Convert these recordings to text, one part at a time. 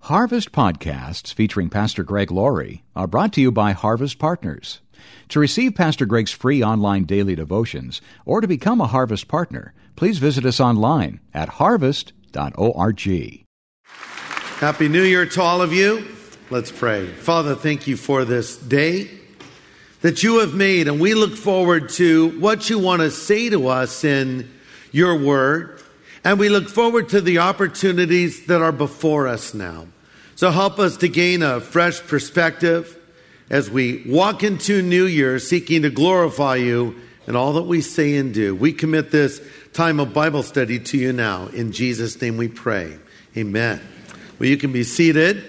Harvest podcasts featuring Pastor Greg Laurie are brought to you by Harvest Partners. To receive Pastor Greg's free online daily devotions or to become a Harvest partner, please visit us online at harvest.org. Happy New Year to all of you. Let's pray. Father, thank you for this day that you have made, and we look forward to what you want to say to us in your word, and we look forward to the opportunities that are before us now. So help us to gain a fresh perspective as we walk into New Year seeking to glorify you in all that we say and do. We commit this time of Bible study to you now. In Jesus' name we pray. Amen. Well, you can be seated.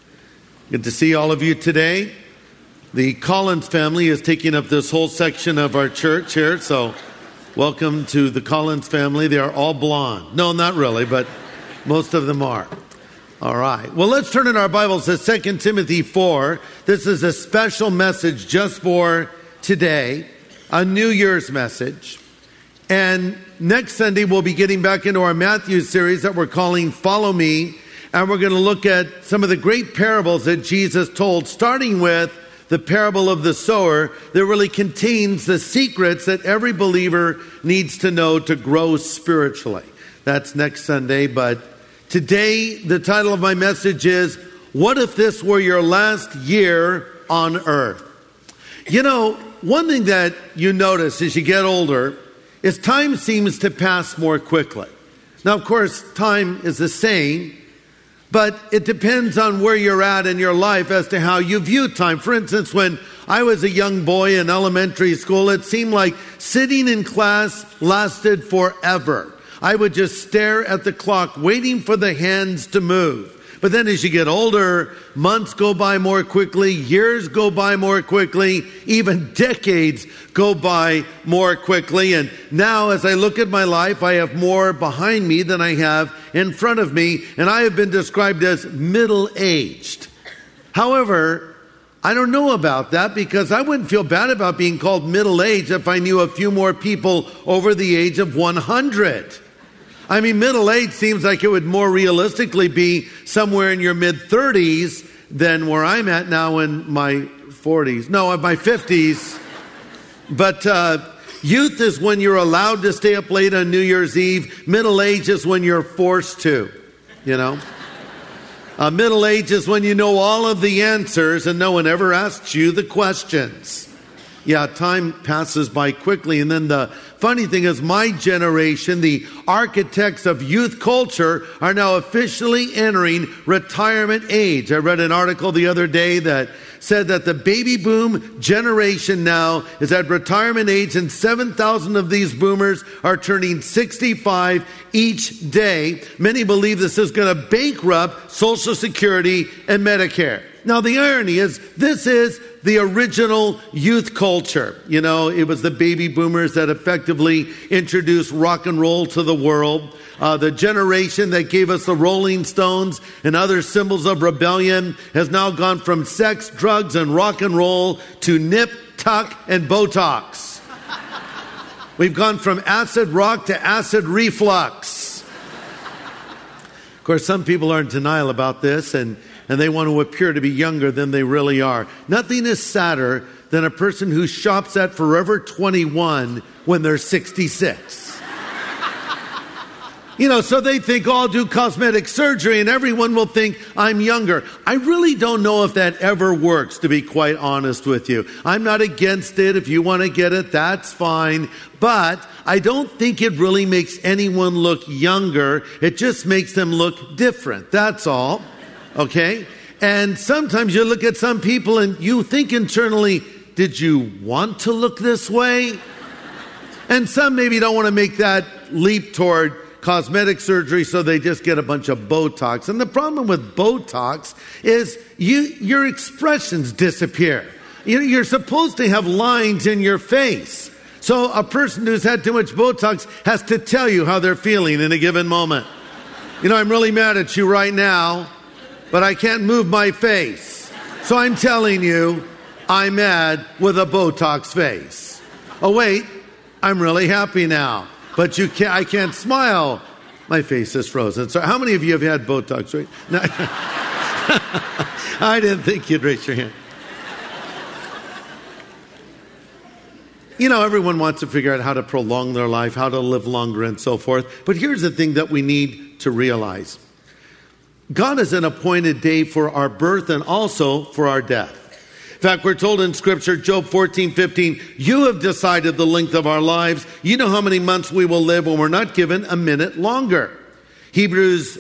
Good to see all of you today. The Collins family is taking up this whole section of our church here, so welcome to the Collins family. They are all blonde. No, not really, but most of them are. All right. Well, let's turn in our Bibles to 2 Timothy 4. This is a special message just for today, a New Year's message. And next Sunday, we'll be getting back into our Matthew series that we're calling Follow Me. And we're going to look at some of the great parables that Jesus told, starting with the parable of the sower that really contains the secrets that every believer needs to know to grow spiritually. That's next Sunday, but today, the title of my message is, What If This Were Your Last Year on Earth? You know, one thing that you notice as you get older is time seems to pass more quickly. Now, of course, time is the same, but it depends on where you're at in your life as to how you view time. For instance, when I was a young boy in elementary school, it seemed like sitting in class lasted forever. I would just stare at the clock, waiting for the hands to move. But then as you get older, months go by more quickly, years go by more quickly, even decades go by more quickly. And now as I look at my life, I have more behind me than I have in front of me, and I have been described as middle-aged. However, I don't know about that, because I wouldn't feel bad about being called middle-aged if I knew a few more people over the age of 100. I mean, middle age seems like it would more realistically be somewhere in your mid-30s than where I'm at now in my 40s. No, in my 50s. But youth is when you're allowed to stay up late on New Year's Eve. Middle age is when you're forced to, you know. Middle age is when you know all of the answers and no one ever asks you the questions. Yeah, time passes by quickly. And then the funny thing is, my generation, the architects of youth culture, are now officially entering retirement age. I read an article the other day that said that the baby boom generation now is at retirement age, and 7,000 of these boomers are turning 65 each day. Many believe this is going to bankrupt Social Security and Medicare. Now, the irony is, this is the original youth culture. You know, it was the baby boomers that effectively introduced rock and roll to the world. The generation that gave us the Rolling Stones and other symbols of rebellion has now gone from sex, drugs, and rock and roll to nip, tuck, and Botox. We've gone from acid rock to acid reflux. Of course, some people are in denial about this, and they want to appear to be younger than they really are. Nothing is sadder than a person who shops at Forever 21 when they're 66. You know, so they think, oh, I'll do cosmetic surgery and everyone will think I'm younger. I really don't know if that ever works, to be quite honest with you. I'm not against it. If you want to get it, that's fine. But I don't think it really makes anyone look younger. It just makes them look different. That's all. Okay? And sometimes you look at some people and you think internally, did you want to look this way? And some maybe don't want to make that leap toward cosmetic surgery, so they just get a bunch of Botox. And the problem with Botox is your expressions disappear. You're supposed to have lines in your face. So a person who's had too much Botox has to tell you how they're feeling in a given moment. You know, I'm really mad at you right now, but I can't move my face. So I'm telling you, I'm mad with a Botox face. Oh, wait, I'm really happy now. But I can't smile. My face is frozen. So how many of you have had Botox, right? No. I didn't think you'd raise your hand. You know, everyone wants to figure out how to prolong their life, how to live longer and so forth. But here's the thing that we need to realize. God has an appointed day for our birth and also for our death. In fact, we're told in Scripture, Job 14:15, you have decided the length of our lives. You know how many months we will live when we're not given a minute longer. Hebrews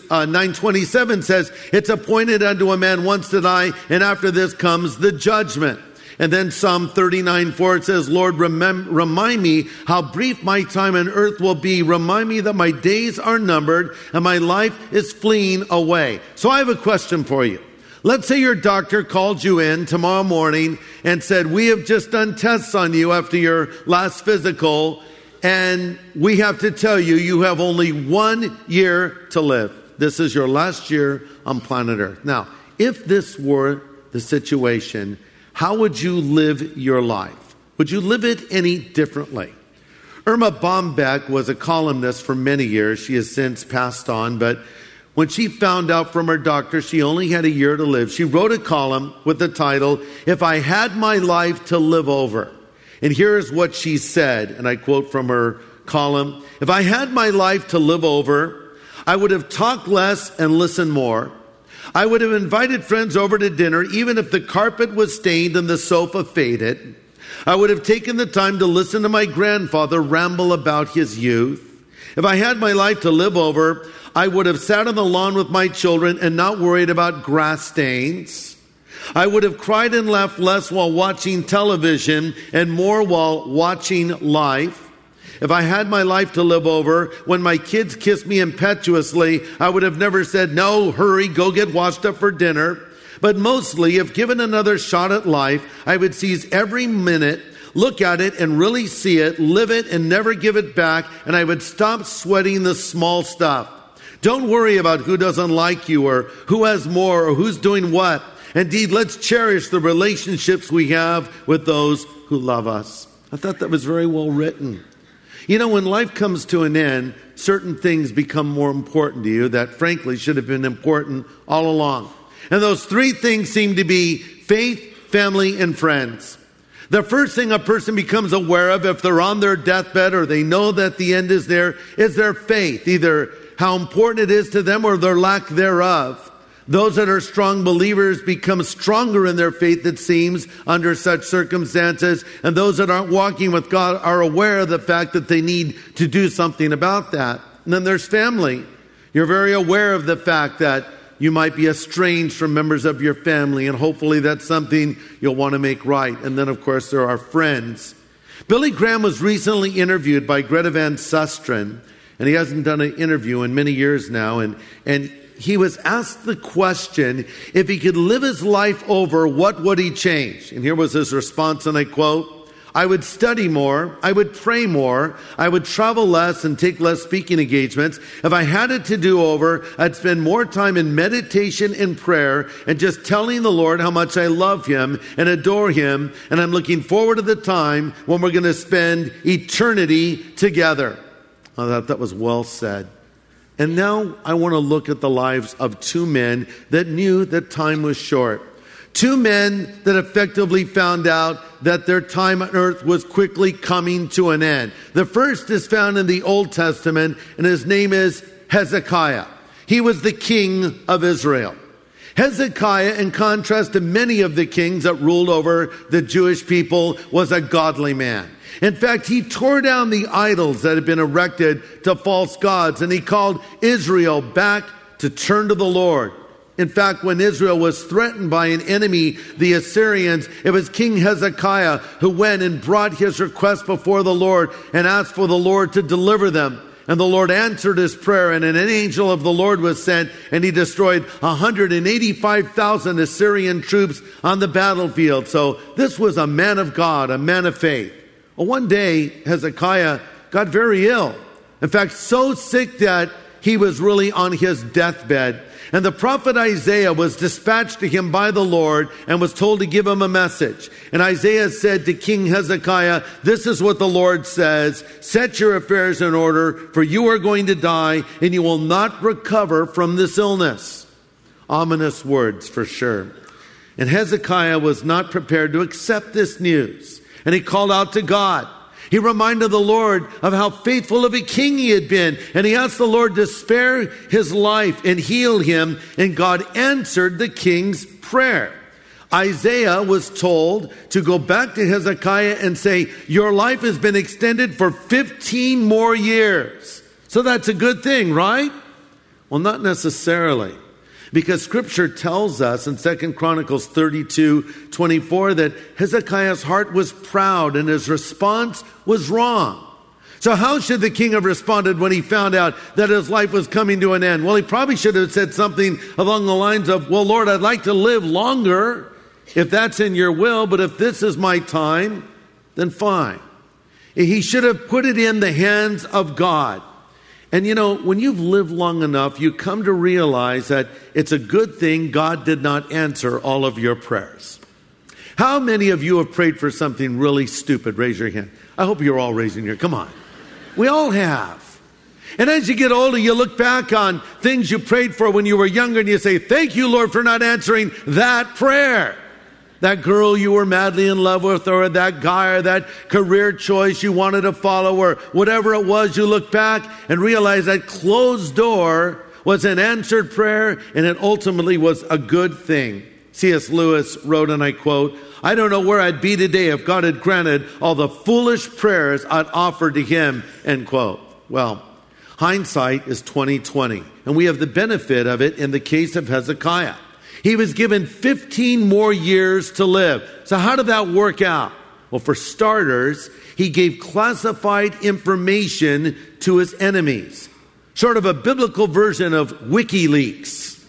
9:27 says, it's appointed unto a man once to die, and after this comes the judgment. And then Psalm 39:4, it says, Lord, remind me how brief my time on earth will be. Remind me that my days are numbered and my life is fleeing away. So I have a question for you. Let's say your doctor called you in tomorrow morning and said, we have just done tests on you after your last physical, and we have to tell you, you have only 1 year to live. This is your last year on planet Earth. Now, if this were the situation, how would you live your life? Would you live it any differently? Irma Bombeck was a columnist for many years. She has since passed on, but when she found out from her doctor she only had a year to live, she wrote a column with the title, If I Had My Life to Live Over. And here's what she said, and I quote from her column, if I had my life to live over, I would have talked less and listened more. I would have invited friends over to dinner, even if the carpet was stained and the sofa faded. I would have taken the time to listen to my grandfather ramble about his youth. If I had my life to live over, I would have sat on the lawn with my children and not worried about grass stains. I would have cried and laughed less while watching television and more while watching life. If I had my life to live over, when my kids kissed me impetuously, I would have never said, no, hurry, go get washed up for dinner. But mostly, if given another shot at life, I would seize every minute, look at it and really see it, live it and never give it back, and I would stop sweating the small stuff. Don't worry about who doesn't like you or who has more or who's doing what. Indeed, let's cherish the relationships we have with those who love us. I thought that was very well written. You know, when life comes to an end, certain things become more important to you that frankly should have been important all along. And those three things seem to be faith, family, and friends. The first thing a person becomes aware of if they're on their deathbed or they know that the end is there is their faith, either how important it is to them or their lack thereof. Those that are strong believers become stronger in their faith, it seems, under such circumstances. And those that aren't walking with God are aware of the fact that they need to do something about that. And then there's family. You're very aware of the fact that you might be estranged from members of your family, and hopefully that's something you'll want to make right. And then, of course, there are friends. Billy Graham was recently interviewed by Greta Van Susteren, and he hasn't done an interview in many years now, and he was asked the question, if he could live his life over, what would he change? And here was his response, and I quote, I would study more, I would pray more, I would travel less and take less speaking engagements. If I had it to do over, I'd spend more time in meditation and prayer and just telling the Lord how much I love Him and adore Him, and I'm looking forward to the time when we're going to spend eternity together. I thought that was well said. And now I want to look at the lives of two men that knew that time was short. Two men that effectively found out that their time on earth was quickly coming to an end. The first is found in the Old Testament, and his name is Hezekiah. He was the king of Israel. Hezekiah, in contrast to many of the kings that ruled over the Jewish people, was a godly man. In fact, he tore down the idols that had been erected to false gods, and he called Israel back to turn to the Lord. In fact, when Israel was threatened by an enemy, the Assyrians, it was King Hezekiah who went and brought his request before the Lord and asked for the Lord to deliver them. And the Lord answered his prayer, and an angel of the Lord was sent, and he destroyed 185,000 Assyrian troops on the battlefield. So this was a man of God, a man of faith. Well, one day, Hezekiah got very ill. In fact, so sick that he was really on his deathbed. And the prophet Isaiah was dispatched to him by the Lord and was told to give him a message. And Isaiah said to King Hezekiah, this is what the Lord says, set your affairs in order, for you are going to die, and you will not recover from this illness. Ominous words for sure. And Hezekiah was not prepared to accept this news. And he called out to God. He reminded the Lord of how faithful of a king he had been. And he asked the Lord to spare his life and heal him. And God answered the king's prayer. Isaiah was told to go back to Hezekiah and say, your life has been extended for 15 more years. So that's a good thing, right? Well, not necessarily. Because Scripture tells us in 2 Chronicles 32:24 that Hezekiah's heart was proud and his response was wrong. So how should the king have responded when he found out that his life was coming to an end? Well, he probably should have said something along the lines of, well, Lord, I'd like to live longer if that's in your will, but if this is my time, then fine. He should have put it in the hands of God. And you know, when you've lived long enough, you come to realize that it's a good thing God did not answer all of your prayers. How many of you have prayed for something really stupid? Raise your hand. I hope you're all raising your hand. Come on. We all have. And as you get older, you look back on things you prayed for when you were younger and you say, thank you, Lord, for not answering that prayer. That girl you were madly in love with, or that guy, or that career choice you wanted to follow, or whatever it was, you look back and realize that closed door was an answered prayer, and it ultimately was a good thing. C.S. Lewis wrote, and I quote, I don't know where I'd be today if God had granted all the foolish prayers I'd offered to him, end quote. Well, hindsight is 20/20, and we have the benefit of it in the case of Hezekiah. He was given 15 more years to live. So how did that work out? Well, for starters, he gave classified information to his enemies. Sort of a biblical version of WikiLeaks.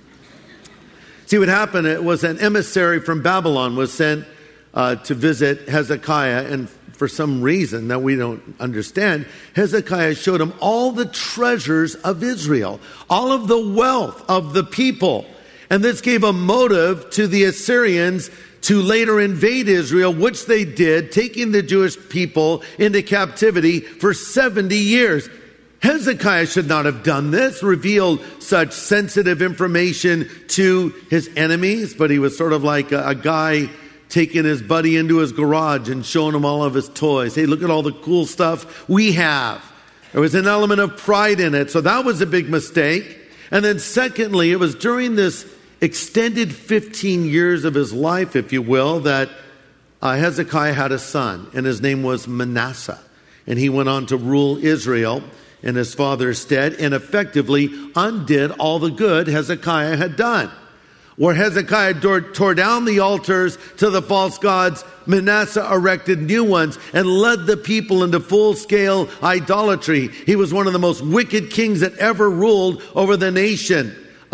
See what happened? It was an emissary from Babylon was sent to visit Hezekiah, and for some reason that we don't understand, Hezekiah showed him all the treasures of Israel, all of the wealth of the people. And this gave a motive to the Assyrians to later invade Israel, which they did, taking the Jewish people into captivity for 70 years. Hezekiah should not have done this, revealed such sensitive information to his enemies, but he was sort of like a guy taking his buddy into his garage and showing him all of his toys. Hey, look at all the cool stuff we have. There was an element of pride in it, so that was a big mistake. And then secondly, it was during this extended 15 years of his life, if you will, that Hezekiah had a son, and his name was Manasseh. And he went on to rule Israel in his father's stead and effectively undid all the good Hezekiah had done. Where Hezekiah tore down the altars to the false gods, Manasseh erected new ones and led the people into full-scale idolatry. He was one of the most wicked kings that ever ruled over the nation.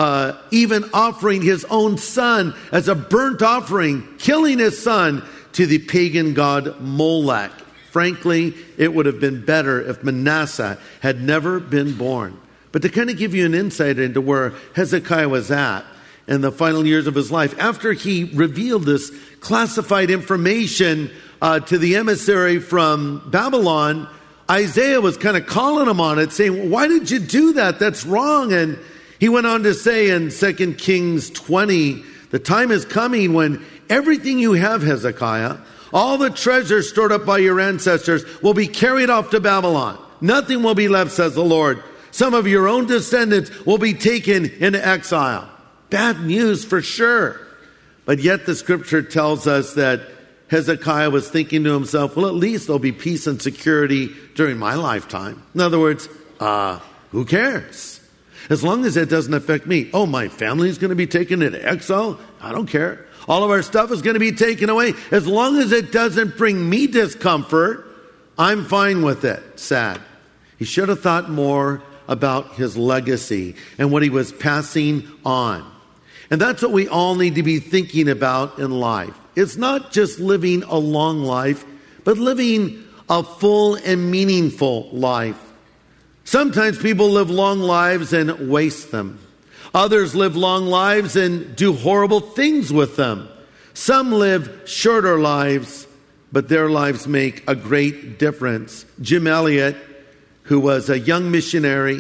Even offering his own son as a burnt offering, killing his son to the pagan god Molech. Frankly, it would have been better if Manasseh had never been born. But to kind of give you an insight into where Hezekiah was at in the final years of his life, after he revealed this classified information to the emissary from Babylon, Isaiah was kind of calling him on it, saying, why did you do that? That's wrong. And he went on to say in 2 Kings 20, the time is coming when everything you have, Hezekiah, all the treasures stored up by your ancestors will be carried off to Babylon. Nothing will be left, says the Lord. Some of your own descendants will be taken into exile. Bad news for sure. But yet the scripture tells us that Hezekiah was thinking to himself, well, at least there'll be peace and security during my lifetime. In other words, who cares? As long as it doesn't affect me. Oh, my family's going to be taken into exile? I don't care. All of our stuff is going to be taken away. As long as it doesn't bring me discomfort, I'm fine with it. Sad. He should have thought more about his legacy and what he was passing on. And that's what we all need to be thinking about in life. It's not just living a long life, but living a full and meaningful life. Sometimes people live long lives and waste them. Others live long lives and do horrible things with them. Some live shorter lives, but their lives make a great difference. Jim Elliot, who was a young missionary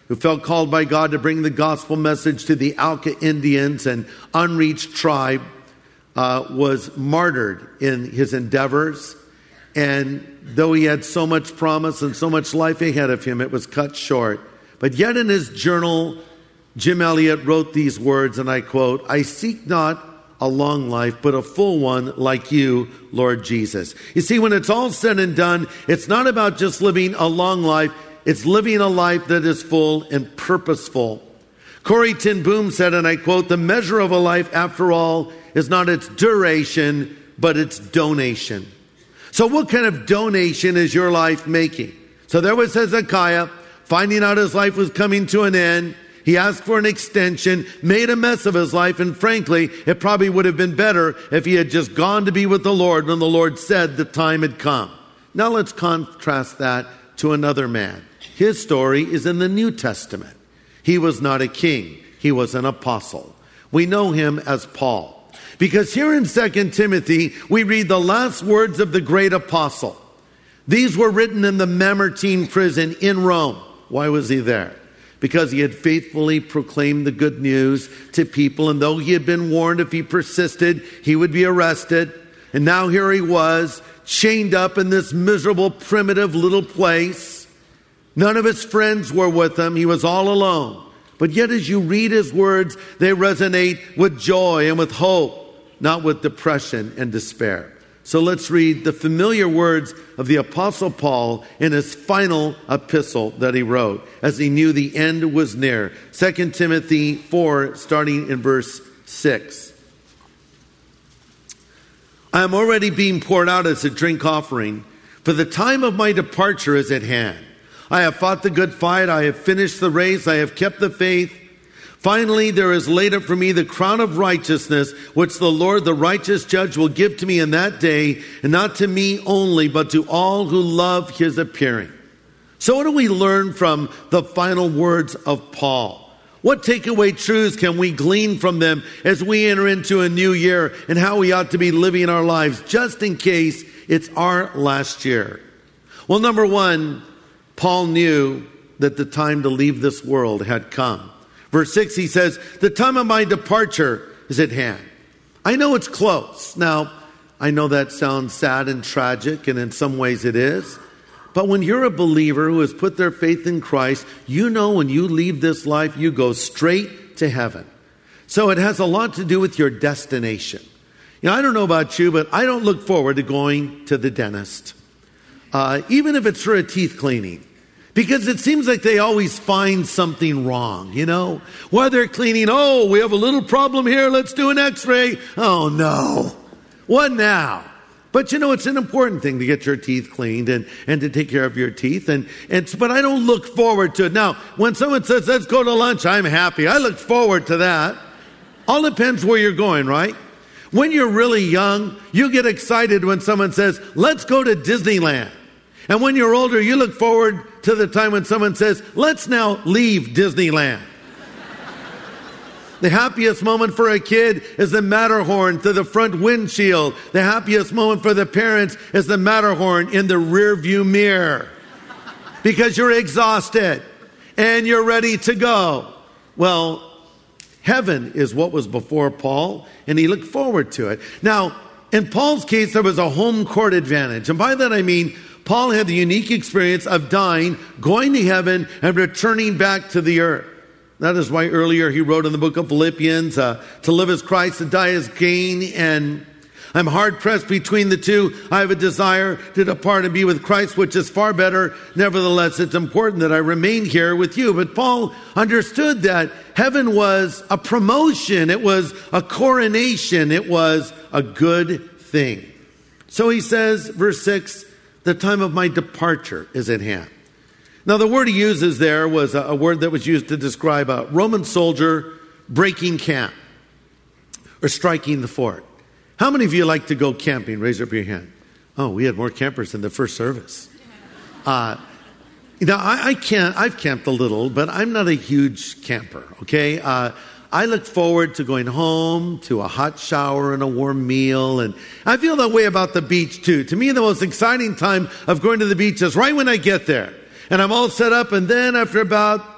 who felt called by God to bring the gospel message to the Auca Indians, an unreached tribe, was martyred in his endeavors. And though he had so much promise and so much life ahead of him, it was cut short. But yet in his journal, Jim Elliot wrote these words, and I quote, "I seek not a long life, but a full one like you, Lord Jesus." You see, when it's all said and done, it's not about just living a long life. It's living a life that is full and purposeful. Corrie ten Boom said, and I quote, "The measure of a life, after all, is not its duration, but its donation." So what kind of donation is your life making? So there was Hezekiah, finding out his life was coming to an end. He asked for an extension, made a mess of his life, and frankly, it probably would have been better if he had just gone to be with the Lord when the Lord said the time had come. Now let's contrast that to another man. His story is in the New Testament. He was not a king. He was an apostle. We know him as Paul. Because here in 2 Timothy, we read the last words of the great apostle. These were written in the Mamertine prison in Rome. Why was he there? Because he had faithfully proclaimed the good news to people, and though he had been warned if he persisted, he would be arrested. And now here he was, chained up in this miserable, primitive little place. None of his friends were with him. He was all alone. But yet as you read his words, they resonate with joy and with hope, not with depression and despair. So let's read the familiar words of the Apostle Paul in his final epistle that he wrote as he knew the end was near. 2 Timothy 4, starting in verse 6. "I am already being poured out as a drink offering, for the time of my departure is at hand. I have fought the good fight, I have finished the race, I have kept the faith. Finally, there is laid up for me the crown of righteousness, which the Lord, the righteous judge, will give to me in that day, and not to me only, but to all who love his appearing." So what do we learn from the final words of Paul? What takeaway truths can we glean from them as we enter into a new year and how we ought to be living our lives, just in case it's our last year? Well, number one, Paul knew that the time to leave this world had come. Verse 6, he says, "The time of my departure is at hand." I know it's close. Now, I know that sounds sad and tragic, and in some ways it is. But when you're a believer who has put their faith in Christ, you know when you leave this life, you go straight to heaven. So it has a lot to do with your destination. You know, I don't know about you, but I don't look forward to going to the dentist, even if it's for a teeth cleaning. Because it seems like they always find something wrong, you know? While they're cleaning, "Oh, we have a little problem here, let's do an x-ray." Oh no, what now? But you know, it's an important thing to get your teeth cleaned and to take care of your teeth. But I don't look forward to it. Now, when someone says, "Let's go to lunch," I'm happy. I look forward to that. All depends where you're going, right? When you're really young, you get excited when someone says, "Let's go to Disneyland." And when you're older, you look forward to the time when someone says, "Let's now leave Disneyland." The happiest moment for a kid is the Matterhorn to the front windshield. The happiest moment for the parents is the Matterhorn in the rearview mirror. Because you're exhausted and you're ready to go. Well, heaven is what was before Paul, and he looked forward to it. Now, in Paul's case, there was a home court advantage. And by that I mean, Paul had the unique experience of dying, going to heaven, and returning back to the earth. That is why earlier he wrote in the book of Philippians, "To live as Christ, to die as gain." And I'm hard pressed between the two. I have a desire to depart and be with Christ, which is far better. Nevertheless, it's important that I remain here with you. But Paul understood that heaven was a promotion. It was a coronation. It was a good thing. So he says, verse 6, "The time of my departure is at hand." Now, the word he uses there was a word that was used to describe a Roman soldier breaking camp or striking the fort. How many of you like to go camping? Raise up your hand. Oh, we had more campers in the first service. Now, I've camped a little, but I'm not a huge camper, okay? I look forward to going home to a hot shower and a warm meal, and I feel that way about the beach too. To me, the most exciting time of going to the beach is right when I get there. And I'm all set up, and then after about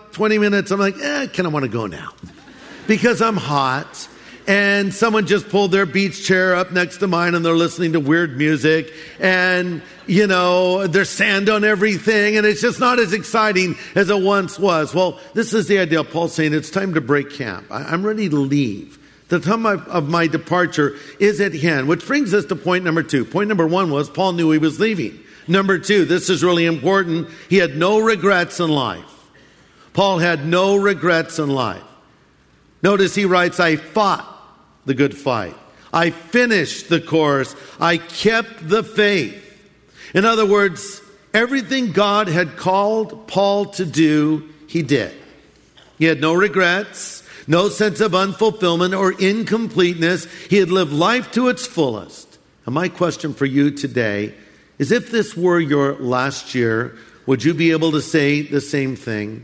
20 minutes, I'm like, kind of want to go now because I'm hot. And someone just pulled their beach chair up next to mine and they're listening to weird music and, there's sand on everything and it's just not as exciting as it once was. Well, this is the idea. Paul's saying it's time to break camp. I'm ready to leave. The time of my departure is at hand, which brings us to point number 2. Point number 1 was Paul knew he was leaving. Number 2, this is really important. He had no regrets in life. Paul had no regrets in life. Notice he writes, I fought the good fight. I finished the course. I kept the faith. In other words, everything God had called Paul to do, he did. He had no regrets, no sense of unfulfillment or incompleteness. He had lived life to its fullest. And my question for you today is, if this were your last year, would you be able to say the same thing?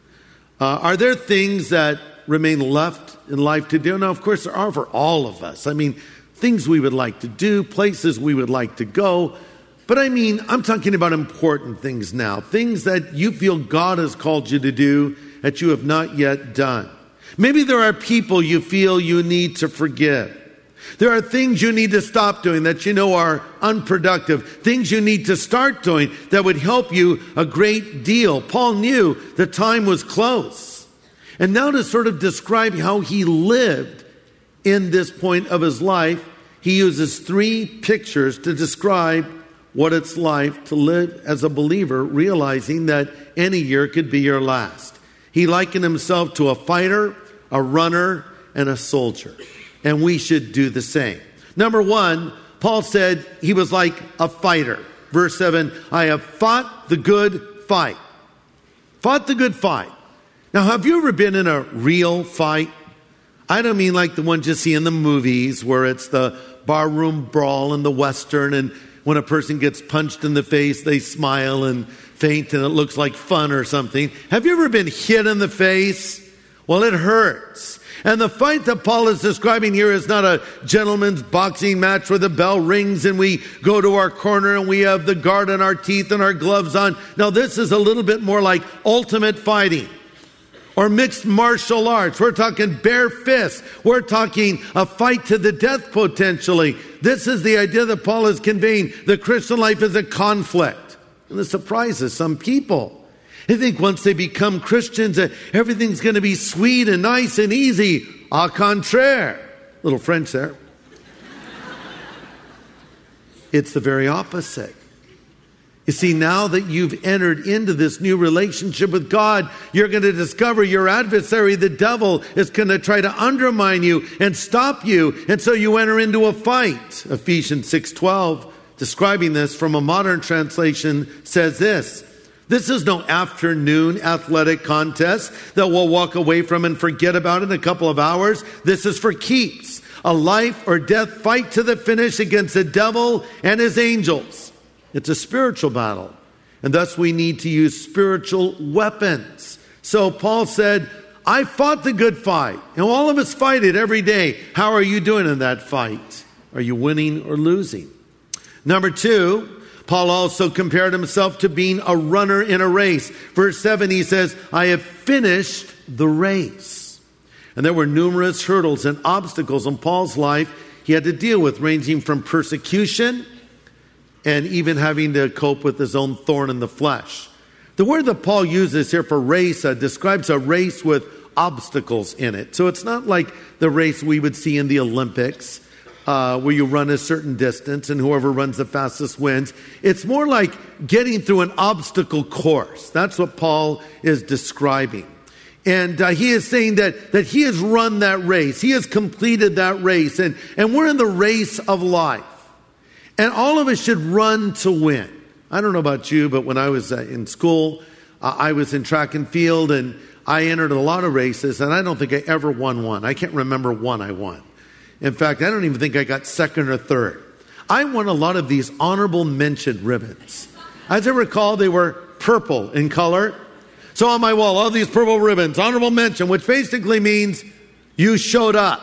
Are there things that remain left in life to do? Now, of course, there are for all of us. I mean, things we would like to do, places we would like to go. But I'm talking about important things now, things that you feel God has called you to do that you have not yet done. Maybe there are people you feel you need to forgive. There are things you need to stop doing that are unproductive, things you need to start doing that would help you a great deal. Paul knew the time was close. And now to sort of describe how he lived in this point of his life, he uses 3 pictures to describe what it's like to live as a believer, realizing that any year could be your last. He likened himself to a fighter, a runner, and a soldier. And we should do the same. Number 1, Paul said he was like a fighter. Verse 7, I have fought the good fight. Fought the good fight. Now, have you ever been in a real fight? I don't mean like the ones you see in the movies where it's the barroom brawl in the Western, and when a person gets punched in the face, they smile and faint and it looks like fun or something. Have you ever been hit in the face? Well, it hurts. And the fight that Paul is describing here is not a gentleman's boxing match where the bell rings and we go to our corner and we have the guard on our teeth and our gloves on. No, this is a little bit more like ultimate fighting or mixed martial arts. We're talking bare fists. We're talking a fight to the death potentially. This is the idea that Paul is conveying. The Christian life is a conflict. And this surprises some people. They think once they become Christians that everything's going to be sweet and nice and easy. Au contraire. Little French there. It's the very opposite. You see, now that you've entered into this new relationship with God, you're going to discover your adversary, the devil, is going to try to undermine you and stop you. And so you enter into a fight. Ephesians 6:12, describing this from a modern translation, says this. This is no afternoon athletic contest that we'll walk away from and forget about in a couple of hours. This is for keeps. A life or death fight to the finish against the devil and his angels. It's a spiritual battle. And thus we need to use spiritual weapons. So Paul said, I fought the good fight. And all of us fight it every day. How are you doing in that fight? Are you winning or losing? Number 2, Paul also compared himself to being a runner in a race. Verse 7, he says, I have finished the race. And there were numerous hurdles and obstacles in Paul's life he had to deal with, ranging from persecution and even having to cope with his own thorn in the flesh. The word that Paul uses here for race describes a race with obstacles in it. So it's not like the race we would see in the Olympics, where you run a certain distance and whoever runs the fastest wins. It's more like getting through an obstacle course. That's what Paul is describing. And he is saying that he has run that race. He has completed that race. And we're in the race of life. And all of us should run to win. I don't know about you, but when I was in school, I was in track and field, and I entered a lot of races, and I don't think I ever won one. I can't remember one I won. In fact, I don't even think I got second or third. I won a lot of these honorable mention ribbons. As I recall, they were purple in color. So on my wall, all these purple ribbons, honorable mention, which basically means you showed up.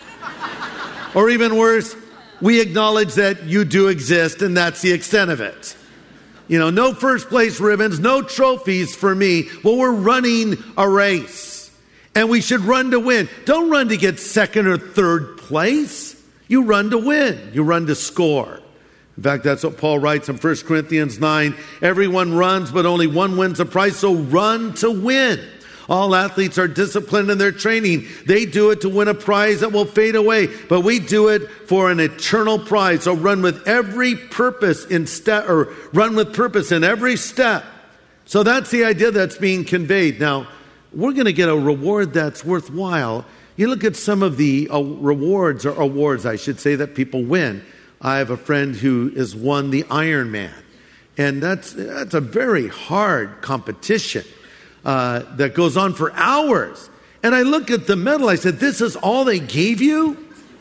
Or even worse, we acknowledge that you do exist, and that's the extent of it. No first place ribbons, no trophies for me. Well, we're running a race, and we should run to win. Don't run to get second or third place. You run to win. You run to score. In fact, that's what Paul writes in 1 Corinthians 9. Everyone runs, but only one wins a prize, so run to win. All athletes are disciplined in their training. They do it to win a prize that will fade away, but we do it for an eternal prize. So run with every purpose run with purpose in every step. So that's the idea that's being conveyed. Now, we're going to get a reward that's worthwhile. You look at some of the awards I should say, that people win. I have a friend who has won the Ironman, and that's a very hard competition. That goes on for hours. And I look at the medal, I said, this is all they gave you?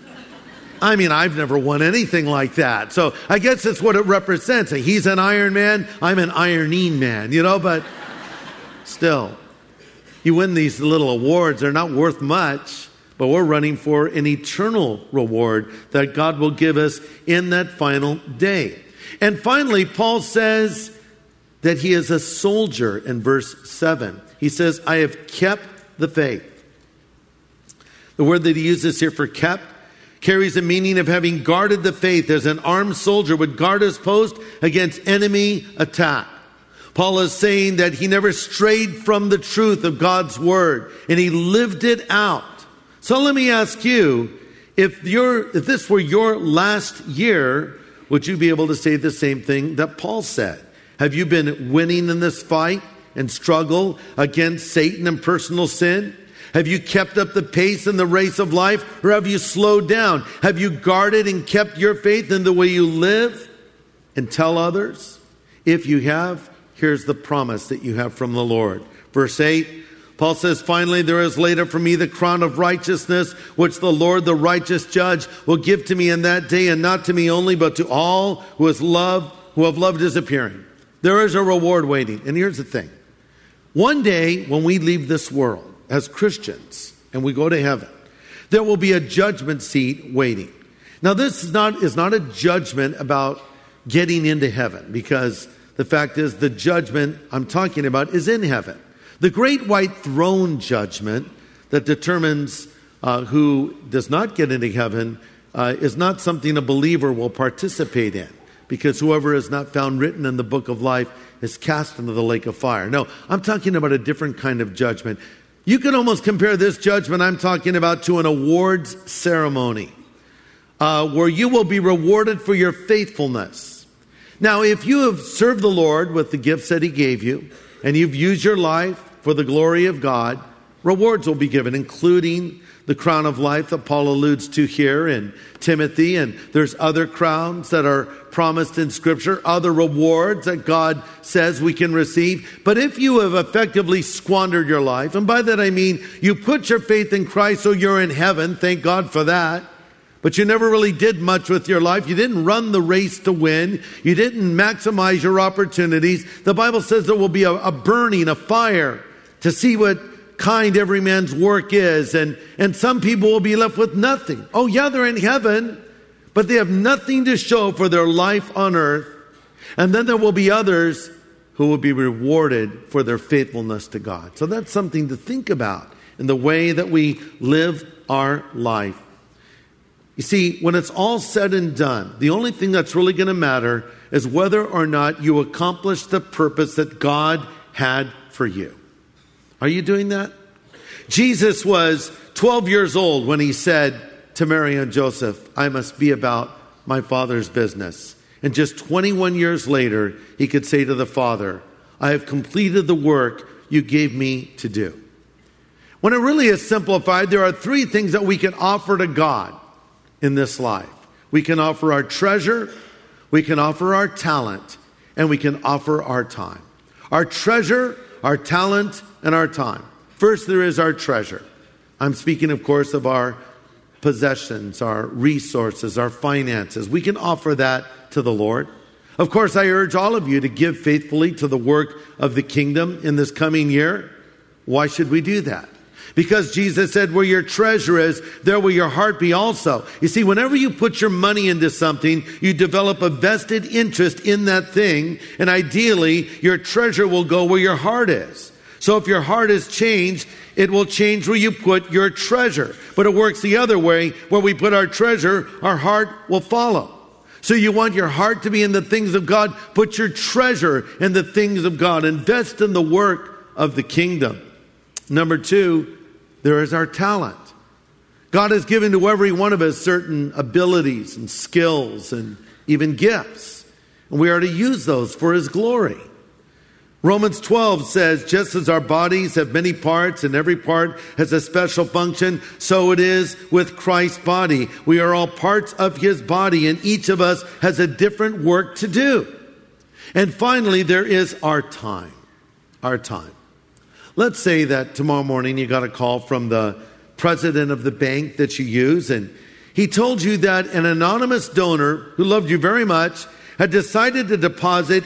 I mean, I've never won anything like that. So I guess that's what it represents. He's an Iron Man, I'm an ironing man, but still, you win these little awards, they're not worth much, but we're running for an eternal reward that God will give us in that final day. And finally, Paul says that he is a soldier in verse 7. He says, I have kept the faith. The word that he uses here for kept carries the meaning of having guarded the faith as an armed soldier would guard his post against enemy attack. Paul is saying that he never strayed from the truth of God's word, and he lived it out. So let me ask you, if this were your last year, would you be able to say the same thing that Paul said? Have you been winning in this fight and struggle against Satan and personal sin? Have you kept up the pace in the race of life, or have you slowed down? Have you guarded and kept your faith in the way you live and tell others? If you have, here's the promise that you have from the Lord. Verse 8, Paul says, finally, there is laid up for me the crown of righteousness, which the Lord, the righteous judge, will give to me in that day, and not to me only, but to all who have loved his appearing. There is a reward waiting. And here's the thing. One day when we leave this world as Christians and we go to heaven, there will be a judgment seat waiting. Now, this is not a judgment about getting into heaven, because the fact is the judgment I'm talking about is in heaven. The great white throne judgment that determines who does not get into heaven is not something a believer will participate in, because whoever is not found written in the book of life is cast into the lake of fire. No, I'm talking about a different kind of judgment. You can almost compare this judgment I'm talking about to an awards ceremony, where you will be rewarded for your faithfulness. Now, if you have served the Lord with the gifts that he gave you, and you've used your life for the glory of God, rewards will be given, including the crown of life that Paul alludes to here in Timothy. And there's other crowns that are promised in Scripture, other rewards that God says we can receive. But if you have effectively squandered your life, and by that I mean you put your faith in Christ so you're in heaven, thank God for that, but you never really did much with your life. You didn't run the race to win. You didn't maximize your opportunities. The Bible says there will be a burning, a fire to see what kind every man's work is. And some people will be left with nothing. Oh yeah, they're in heaven, but they have nothing to show for their life on earth. And then there will be others who will be rewarded for their faithfulness to God. So that's something to think about in the way that we live our life. You see, when it's all said and done, the only thing that's really going to matter is whether or not you accomplish the purpose that God had for you. Are you doing that? Jesus was 12 years old when he said to Mary and Joseph, I must be about my Father's business. And just 21 years later, he could say to the Father, I have completed the work you gave me to do. When it really is simplified, there are three things that we can offer to God in this life. We can offer our treasure, we can offer our talent, and we can offer our time. Our treasure, our talent, and our time. First, there is our treasure. I'm speaking, of course, of our possessions, our resources, our finances. We can offer that to the Lord. Of course, I urge all of you to give faithfully to the work of the kingdom in this coming year. Why should we do that? Because Jesus said, where your treasure is, there will your heart be also. You see, whenever you put your money into something, you develop a vested interest in that thing. And ideally, your treasure will go where your heart is. So if your heart is changed, it will change where you put your treasure. But it works the other way. Where we put our treasure, our heart will follow. So you want your heart to be in the things of God. Put your treasure in the things of God. Invest in the work of the kingdom. Number 2, there is our talent. God has given to every one of us certain abilities and skills and even gifts. And we are to use those for His glory. Romans 12 says, just as our bodies have many parts and every part has a special function, so it is with Christ's body. We are all parts of His body, and each of us has a different work to do. And finally, there is our time. Our time. Let's say that tomorrow morning you got a call from the president of the bank that you use, and he told you that an anonymous donor who loved you very much had decided to deposit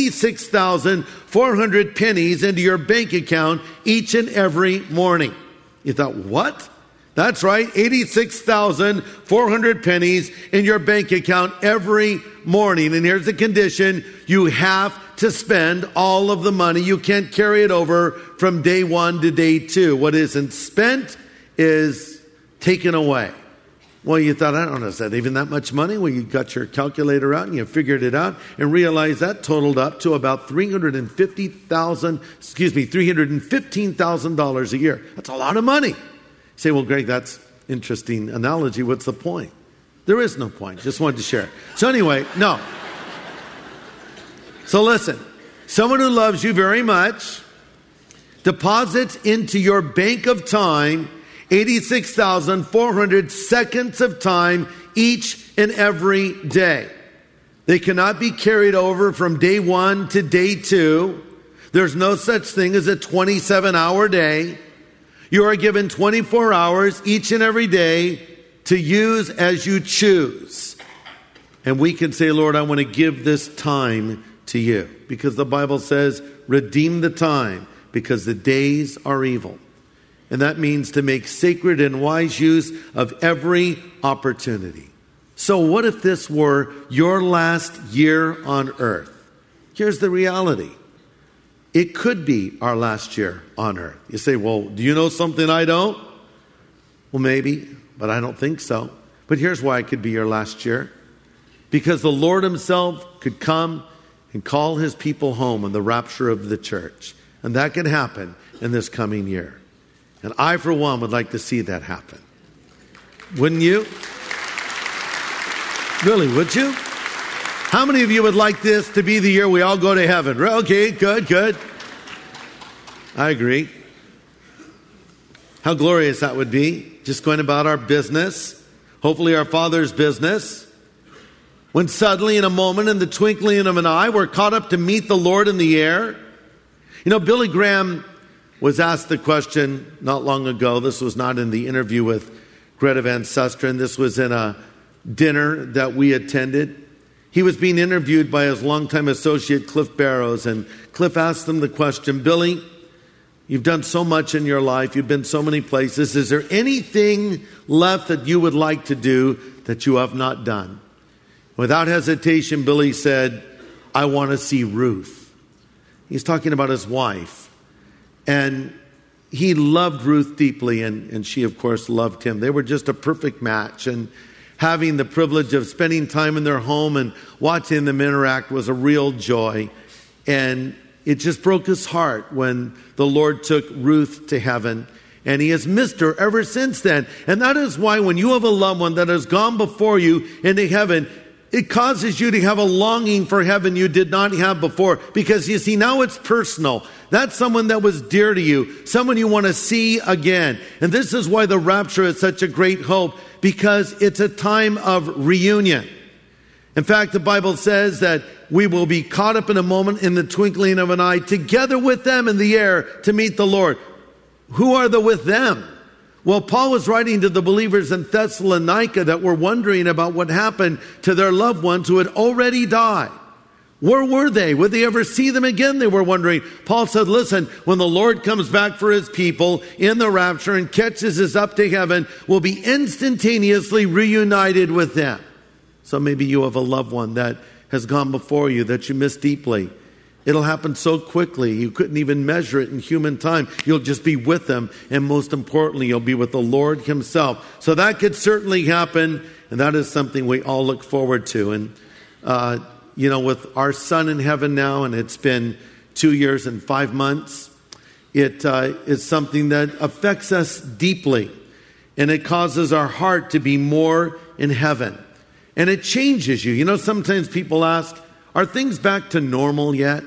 86,400 pennies into your bank account each and every morning. You thought, what? That's right, 86,400 pennies in your bank account every morning. And here's the condition: you have to spend all of the money. You can't carry it over from day 1 to day 2. What isn't spent is taken away. Well, you thought, I don't know, is that even that much money? Well, you got your calculator out and you figured it out and realized that totaled up to about $315,000 a year. That's a lot of money. You say, well, Greg, that's interesting analogy. What's the point? There is no point. Just wanted to share it. So anyway, no. So listen, someone who loves you very much deposits into your bank of time 86,400 seconds of time each and every day. They cannot be carried over from day 1 to day 2. There's no such thing as a 27-hour day. You are given 24 hours each and every day to use as you choose. And we can say, Lord, I want to give this time to you. Because the Bible says, redeem the time, because the days are evil. And that means to make sacred and wise use of every opportunity. So what if this were your last year on earth? Here's the reality. It could be our last year on earth. You say, well, do you know something I don't? Well, maybe, but I don't think so. But here's why it could be your last year. Because the Lord Himself could come and call His people home in the rapture of the church. And that could happen in this coming year. And I, for one, would like to see that happen. Wouldn't you? Really, would you? How many of you would like this to be the year we all go to heaven? Okay, good. I agree. How glorious that would be. Just going about our business, hopefully our Father's business. When suddenly, in a moment, in the twinkling of an eye, we're caught up to meet the Lord in the air. You know, Billy Graham was asked the question not long ago. This was not in the interview with Greta Van Susteren. This was in a dinner that we attended. He was being interviewed by his longtime associate, Cliff Barrows. And Cliff asked him the question, Billy, you've done so much in your life. You've been so many places. Is there anything left that you would like to do that you have not done? Without hesitation, Billy said, I want to see Ruth. He's talking about his wife. And he loved Ruth deeply, and she, of course, loved him. They were just a perfect match. And having the privilege of spending time in their home and watching them interact was a real joy. And it just broke his heart when the Lord took Ruth to heaven. And He has missed her ever since then. And that is why when you have a loved one that has gone before you into heaven, it causes you to have a longing for heaven you did not have before. Because you see, now it's personal. That's someone that was dear to you, someone you want to see again. And this is why the rapture is such a great hope, because it's a time of reunion. In fact, the Bible says that we will be caught up in a moment, in the twinkling of an eye, together with them in the air to meet the Lord. Who are the with them? Well, Paul was writing to the believers in Thessalonica that were wondering about what happened to their loved ones who had already died. Where were they? Would they ever see them again? They were wondering. Paul said, listen, when the Lord comes back for his people in the rapture and catches us up to heaven, we'll be instantaneously reunited with them. So maybe you have a loved one that has gone before you that you miss deeply. It'll happen so quickly, you couldn't even measure it in human time. You'll just be with them, and most importantly, you'll be with the Lord himself. So that could certainly happen, and that is something we all look forward to. And, with our son in heaven now, and it's been 2 years and 5 months, it is something that affects us deeply, and it causes our heart to be more in heaven. And it changes you. Sometimes people ask, are things back to normal yet?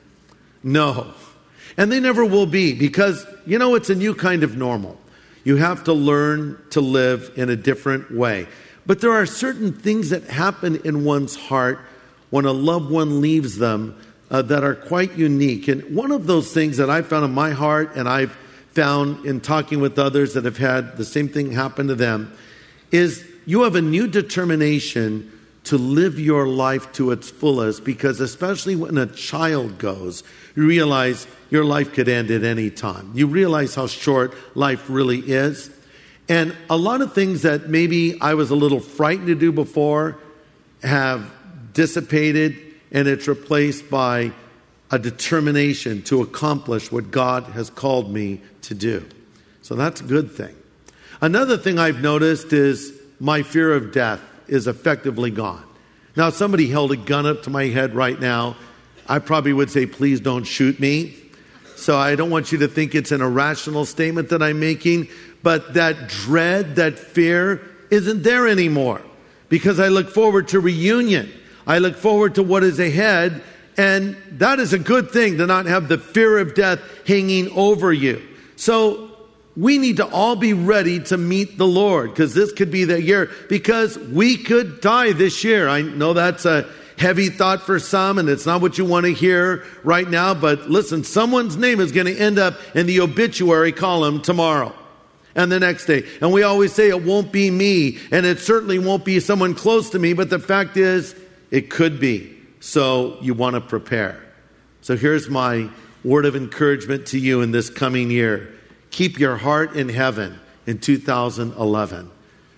No. And they never will be, because, it's a new kind of normal. You have to learn to live in a different way. But there are certain things that happen in one's heart when a loved one leaves them that are quite unique. And one of those things that I found in my heart, and I've found in talking with others that have had the same thing happen to them, is you have a new determination to live your life to its fullest, because especially when a child goes, you realize your life could end at any time. You realize how short life really is. And a lot of things that maybe I was a little frightened to do before have dissipated, and it's replaced by a determination to accomplish what God has called me to do. So that's a good thing. Another thing I've noticed is my fear of death is effectively gone. Now, if somebody held a gun up to my head right now, I probably would say, please don't shoot me. So I don't want you to think it's an irrational statement that I'm making, but that dread, that fear isn't there anymore, because I look forward to reunion. I look forward to what is ahead, and that is a good thing, to not have the fear of death hanging over you. So we need to all be ready to meet the Lord, because this could be the year, because we could die this year. I know that's a heavy thought for some, and it's not what you want to hear right now, but listen, someone's name is going to end up in the obituary column tomorrow and the next day. And we always say it won't be me, and it certainly won't be someone close to me, but the fact is, it could be. So you want to prepare. So here's my word of encouragement to you in this coming year. Keep your heart in heaven in 2011.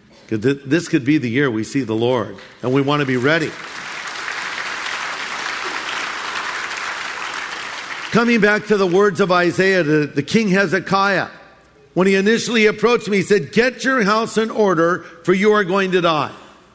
This could be the year we see the Lord, and we want to be ready. Coming back to the words of Isaiah, the King Hezekiah, when he initially approached me, he said, get your house in order, for you are going to die.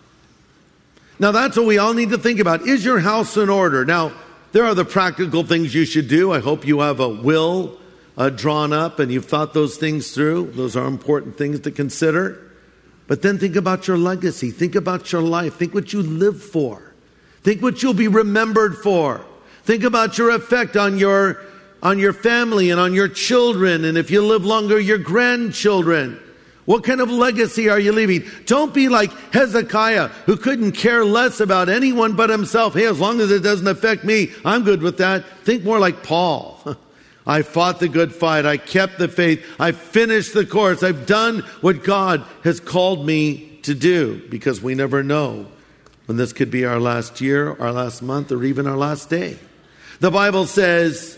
Now that's what we all need to think about. Is your house in order? Now, there are the practical things you should do. I hope you have a will drawn up and you've thought those things through. Those are important things to consider. But then think about your legacy. Think about your life. Think what you live for. Think what you'll be remembered for. Think about your effect on your family and on your children, and if you live longer, your grandchildren. What kind of legacy are you leaving? Don't be like Hezekiah, who couldn't care less about anyone but himself. Hey, as long as it doesn't affect me, I'm good with that. Think more like Paul. I fought the good fight. I kept the faith. I finished the course. I've done what God has called me to do, because we never know when this could be our last year, our last month, or even our last day. The Bible says,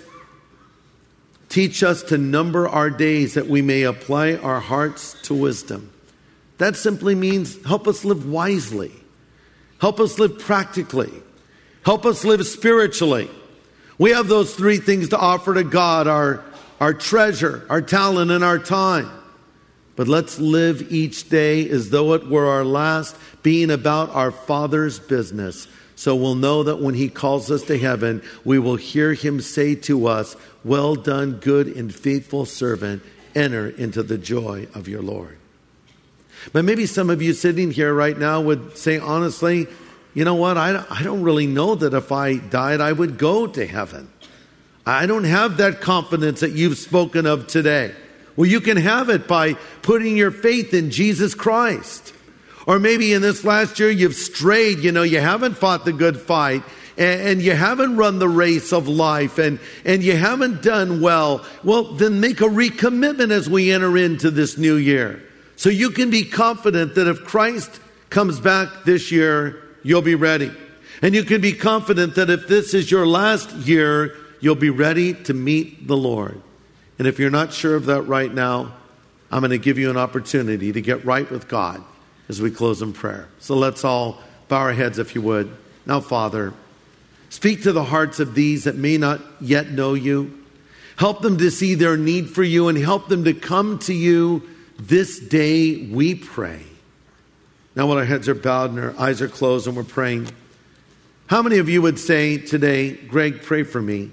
teach us to number our days that we may apply our hearts to wisdom. That simply means help us live wisely. Help us live practically. Help us live spiritually. We have those three things to offer to God, our treasure, our talent, and our time. But let's live each day as though it were our last, being about our Father's business. So we'll know that when He calls us to heaven, we will hear Him say to us, well done, good and faithful servant. Enter into the joy of your Lord. But maybe some of you sitting here right now would say, honestly, you know what? I don't really know that if I died, I would go to heaven. I don't have that confidence that you've spoken of today. Well, you can have it by putting your faith in Jesus Christ. Or maybe in this last year you've strayed, you haven't fought the good fight, and you haven't run the race of life, and you haven't done well. Well, then make a recommitment as we enter into this new year. So you can be confident that if Christ comes back this year, you'll be ready. And you can be confident that if this is your last year, you'll be ready to meet the Lord. And if you're not sure of that right now, I'm going to give you an opportunity to get right with God as we close in prayer. So let's all bow our heads if you would. Now, Father, speak to the hearts of these that may not yet know you. Help them to see their need for you and help them to come to you this day, we pray. Now, while our heads are bowed and our eyes are closed and we're praying, how many of you would say today, Greg, pray for me?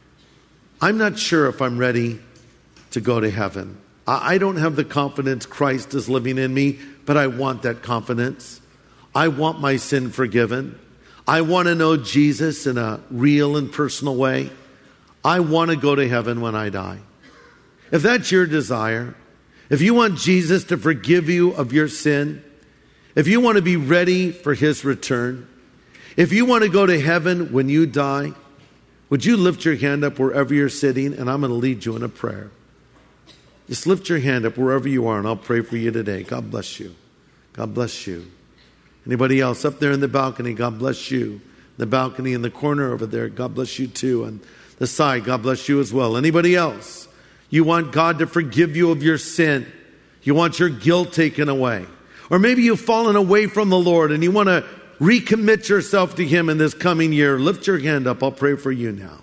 I'm not sure if I'm ready to go to heaven. I don't have the confidence Christ is living in me, but I want that confidence. I want my sin forgiven. I want to know Jesus in a real and personal way. I want to go to heaven when I die. If that's your desire, if you want Jesus to forgive you of your sin, if you want to be ready for his return, if you want to go to heaven when you die, would you lift your hand up wherever you're sitting, and I'm going to lead you in a prayer. Just lift your hand up wherever you are, and I'll pray for you today. God bless you. God bless you. Anybody else up there in the balcony? God bless you. The balcony in the corner over there, God bless you too. And the side, God bless you as well. Anybody else? You want God to forgive you of your sin. You want your guilt taken away. Or maybe you've fallen away from the Lord and you want to recommit yourself to him in this coming year. Lift your hand up. I'll pray for you now.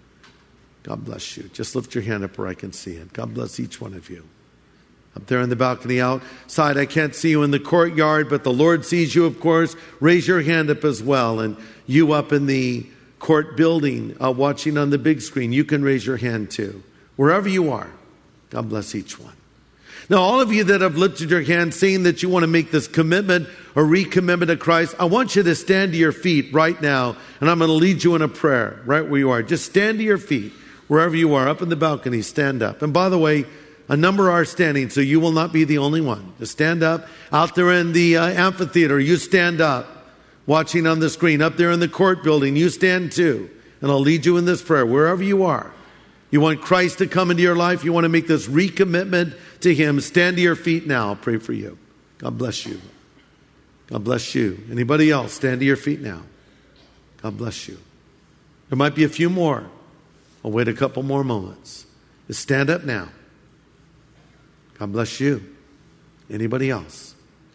God bless you. Just lift your hand up where I can see it. God bless each one of you. Up there in the balcony outside, I can't see you in the courtyard, but the Lord sees you, of course. Raise your hand up as well. And you up in the court building, watching on the big screen, you can raise your hand too. Wherever you are, God bless each one. Now, all of you that have lifted your hand saying that you want to make this commitment or recommitment to Christ, I want you to stand to your feet right now, and I'm going to lead you in a prayer right where you are. Just stand to your feet wherever you are, up in the balcony, stand up. And by the way, a number are standing, so you will not be the only one. Just stand up. Out there in the amphitheater, you stand up. Watching on the screen, up there in the court building, you stand too. And I'll lead you in this prayer wherever you are. You want Christ to come into your life? You want to make this recommitment to him? Stand to your feet now. I'll pray for you. God bless you. God bless you. Anybody else? Stand to your feet now. God bless you. There might be a few more. I'll wait a couple more moments. Just stand up now. God bless you. Anybody else?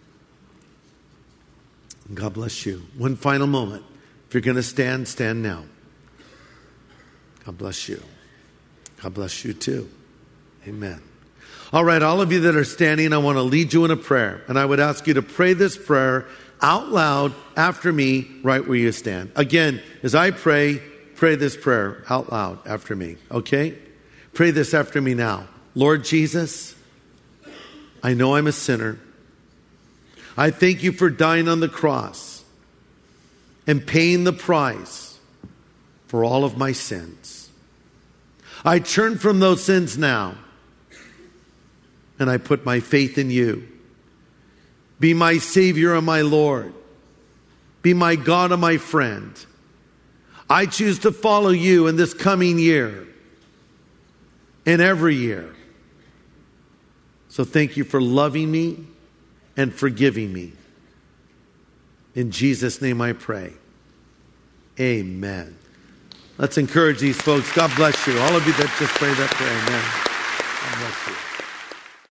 God bless you. One final moment. If you're going to stand, stand now. God bless you. God bless you too. Amen. All right, all of you that are standing, I want to lead you in a prayer. And I would ask you to pray this prayer out loud after me right where you stand. Again, as I pray, pray this prayer out loud after me. Okay? Pray this after me now. Lord Jesus, I know I'm a sinner. I thank you for dying on the cross and paying the price for all of my sins. I turn from those sins now and I put my faith in you. Be my Savior and my Lord. Be my God and my friend. I choose to follow you in this coming year and every year. So thank you for loving me and forgiving me. In Jesus' name I pray. Amen. Let's encourage these folks. God bless you. All of you that just prayed that prayer. Amen. God bless you.